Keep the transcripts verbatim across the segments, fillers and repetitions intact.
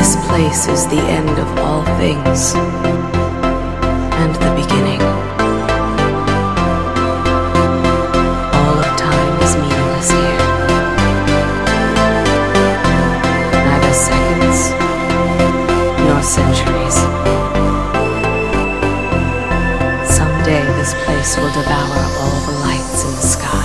This place is the end of all things and the beginning. All of time is meaningless here. Neither seconds nor centuries. Someday this place will devour all the lights in the sky.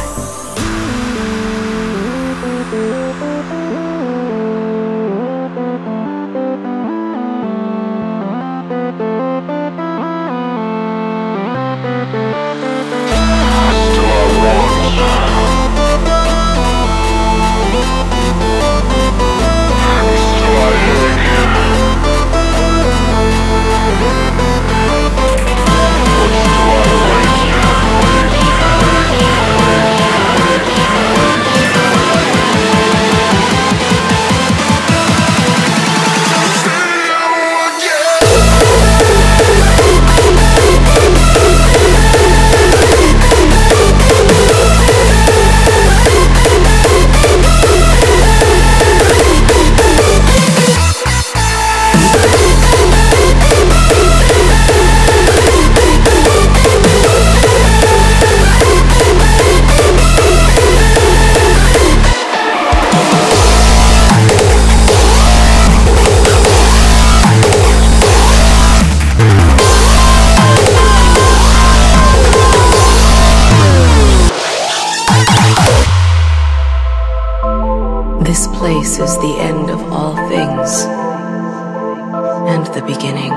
This place is the end of all things and the beginning.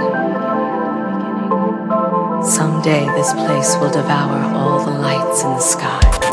Someday this place will devour all the lights in the sky.